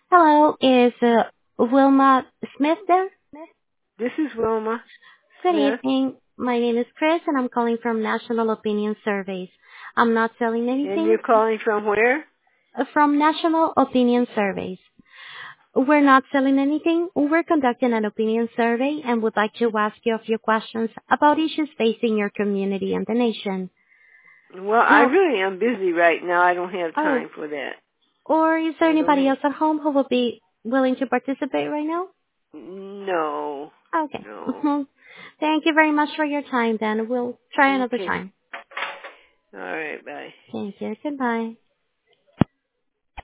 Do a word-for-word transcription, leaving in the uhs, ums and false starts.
Hello, is uh, Wilma Smith there? This is Wilma Good Smith. evening. My name is Chris, and I'm calling from National Opinion Surveys. I'm not selling And anything you're calling from where? uh, from National Opinion Surveys. We're not selling anything. We're conducting an opinion survey and would like to ask you a few questions about issues facing your community and the nation. Well, I Now, really am busy right now. I don't have oh, time for that. or is there I don't anybody have. else at home who will be willing to participate right now? No. Okay. No. Mhm. Thank you very much for your time then. We'll try another Okay. time. All right. Bye. Thank you. Goodbye.